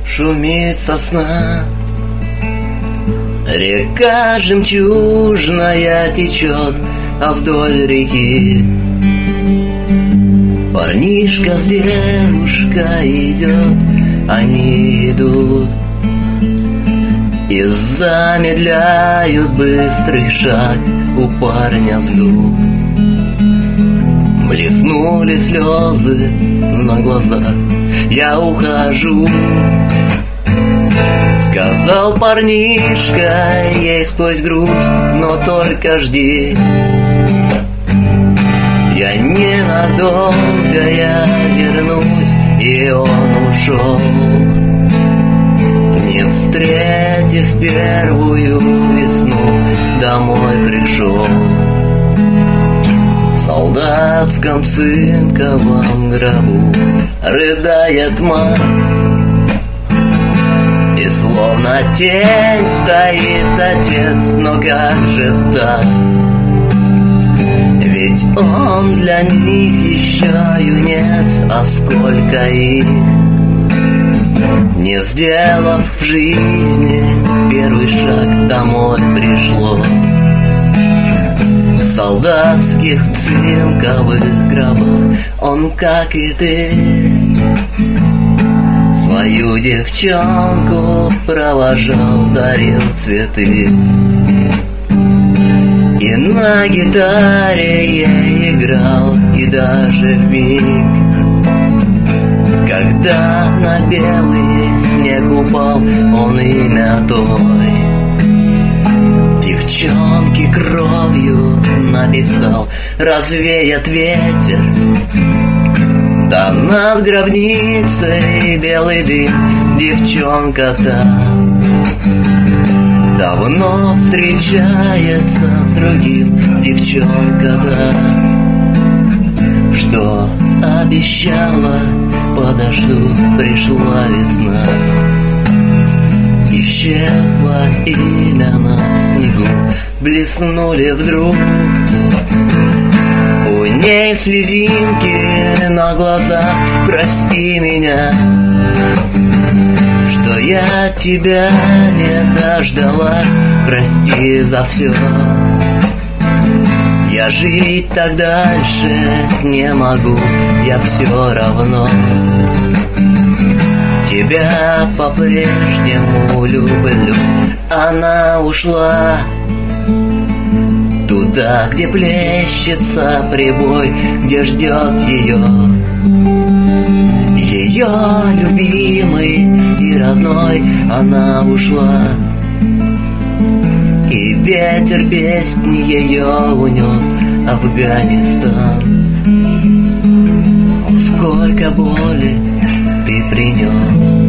шумит сосна. Река жемчужная течет, а вдоль реки парнишка с девушкой идет, они идут и замедляют быстрый шаг, у парня вздох. Блеснули слезы на глазах, я ухожу. Сказал парнишка ей сквозь грусть, но только жди. Я ненадолго, я вернусь, и он ушел, не встретив первую весну, домой пришел. В солдатском цинковом гробу рыдает мать, и словно тень стоит отец, но как же так? Ведь он для них еще юнец, а сколько их, не сделав в жизни первый шаг, домой пришло. В солдатских цинковых гробах он, как и ты, свою девчонку провожал, дарил цветы. И на гитаре я играл, и даже в миг, когда на белый снег упал, он имя той девчонки кровью написал. Развеет ветер, да над гробницей белый дым, девчонка-то давно встречается с другим, девчонка-то, что обещала, подожду, пришла весна. Исчезло имя на снегу, блеснули вдруг у ней слезинки на глазах. Прости меня, что я тебя не дождалась, прости за все. Я жить так дальше не могу, я все равно тебя по-прежнему люблю. Она ушла туда, где плещется прибой, где ждет ее любимый и родной. Она ушла, и ветер песни ее унес Афганистан. О, сколько боли ты принес.